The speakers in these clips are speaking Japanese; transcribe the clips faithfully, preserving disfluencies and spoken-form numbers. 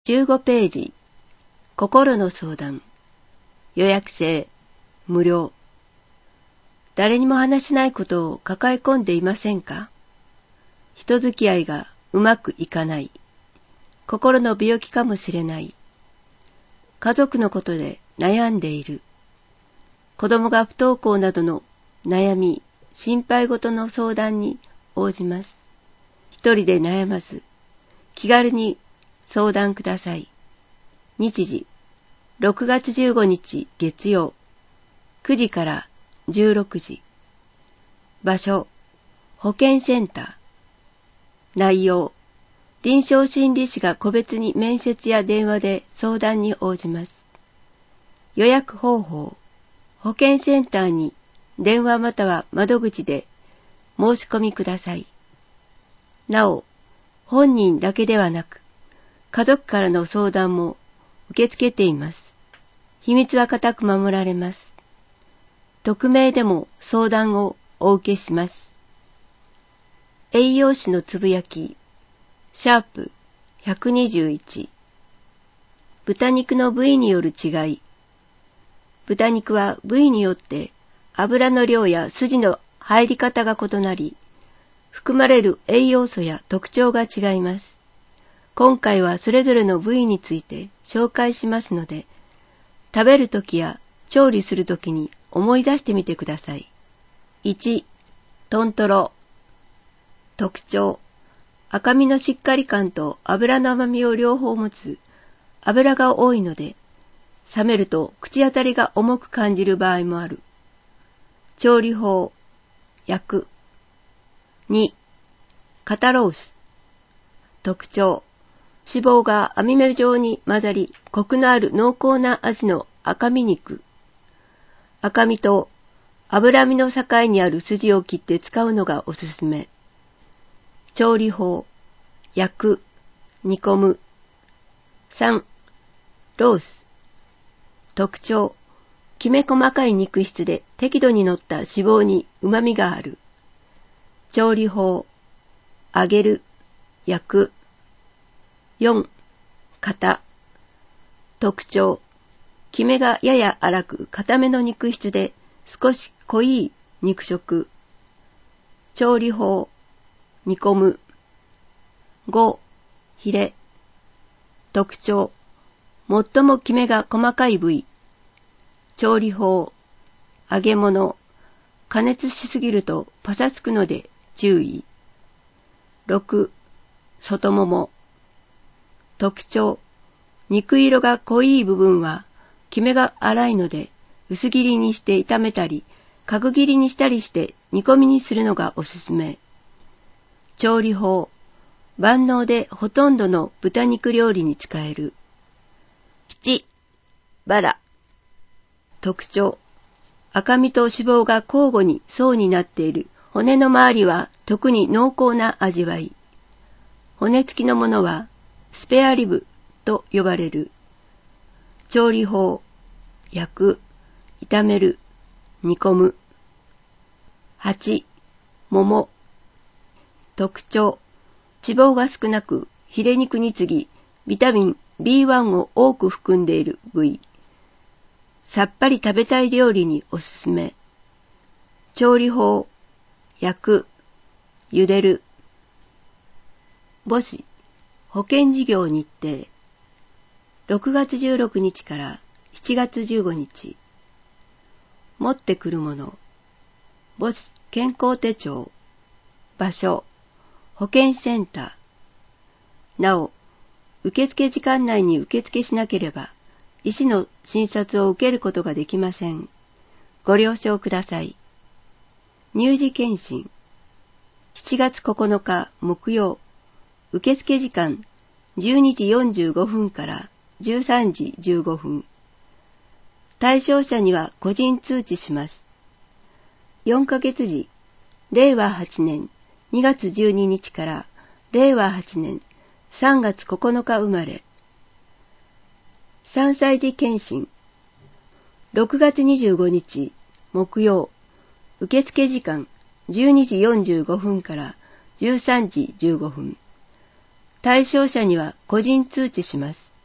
じゅうごページ、心の相談。予約制、無料。誰にも話せないことを抱え込んでいませんか？人付き合いがうまくいかない。心の病気かもしれない。家族のことで悩んでいる。子供が不登校などの悩み、心配事の相談に応じます。一人で悩まず、気軽に相談ください。日時、ろくがつじゅうごにち月曜、くじからじゅうろくじ。場所、保健センター。内容、臨床心理士が個別に面接や電話で相談に応じます。予約方法、保健センターに電話または窓口で申し込みください。なお、本人だけではなく、家族からの相談も受け付けています。秘密は固く守られます。匿名でも相談をお受けします。栄養士のつぶやき、シャープひゃくにじゅういち。豚肉の部位による違い。豚肉は部位によって油の量や筋の入り方が異なり、含まれる栄養素や特徴が違います。今回はそれぞれの部位について紹介しますので、食べるときや調理するときに思い出してみてください。いち. トントロ。特徴。赤身のしっかり感と脂の甘みを両方持つ脂が多いので、冷めると口当たりが重く感じる場合もある。調理法。焼く。に. 肩ロース。特徴。脂肪が網目状に混ざり、コクのある濃厚な味の赤身肉。赤身と脂身の境にある筋を切って使うのがおすすめ。調理法。焼く、煮込む。さん. ロース。特徴。きめ細かい肉質で適度に乗った脂肪に旨味がある。調理法。揚げる、焼く。よん. 肩。特徴。きめがやや粗く固めの肉質で少し濃い肉食。調理法。煮込む。ご. ヒレ。特徴。最もきめが細かい部位。調理法。揚げ物。加熱しすぎるとパサつくので注意。ろく. 外もも。特徴。肉色が濃い部分はきめが粗いので薄切りにして炒めたり角切りにしたりして煮込みにするのがおすすめ。調理法。万能でほとんどの豚肉料理に使える。なな. バラ。特徴。赤身と脂肪が交互に層になっている骨の周りは特に濃厚な味わい。骨付きのものはスペアリブと呼ばれる。調理法。焼く、炒める、煮込む。はち. 桃。特徴。脂肪が少なく、ヒレ肉に次ぎ、ビタミン ビーワン を多く含んでいる部位。さっぱり食べたい料理におすすめ。調理法。焼く、茹でる。母子、保健事業日程。ろくがつじゅうろくにちからしちがつじゅうごにち。持ってくるもの。母子健康手帳。場所。保健センター。なお、受付時間内に受付しなければ、医師の診察を受けることができません。ご了承ください。乳児検診。しちがつここのか木曜。受付時間じゅうにじよんじゅうごふんからじゅうさんじじゅうごふん。対象者には個人通知します。よんかげつ時、れいわはちねんにがつじゅうににちかられいわはちねんさんがつここのか生まれ。さんさい児検診。ろくがつにじゅうごにち木曜。受付時間じゅうにじよんじゅうごふんからじゅうさんじじゅうごふん。対象者には個人通知します。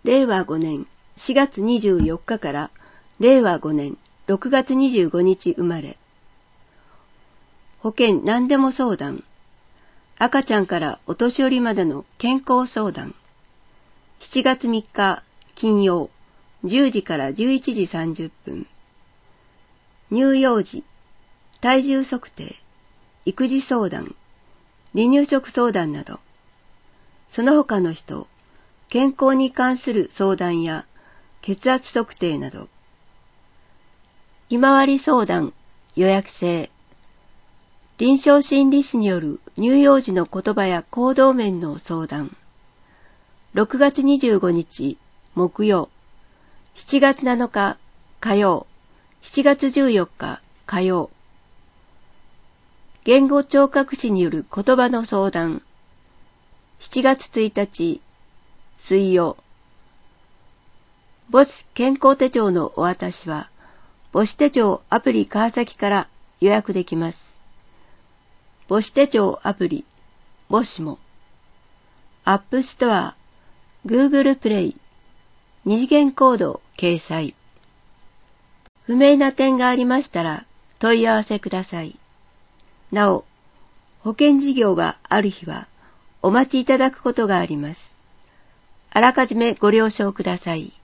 れいわごねんしがつにじゅうよっかかられいわごねんろくがつにじゅうごにち生まれ。保険何でも相談。赤ちゃんからお年寄りまでの健康相談。しちがつみっか金曜じゅうじからじゅういちじさんじゅっぷん。乳幼児、体重測定、育児相談、離乳食相談など、その他の人、健康に関する相談や血圧測定など、ひまわり相談、予約制、臨床心理士による乳幼児の言葉や行動面の相談、ろくがつにじゅうごにち木曜、しちがつなのか火曜、しちがつじゅうよっか火曜、言語聴覚士による言葉の相談、しちがつついたち水曜、母子健康手帳のお渡しは、母子手帳アプリ川崎から予約できます。母子手帳アプリ、母子も、アップストア、Google プレイ、二次元コード掲載。不明な点がありましたら問い合わせください。なお、保険事業がある日はお待ちいただくことがあります。あらかじめご了承ください。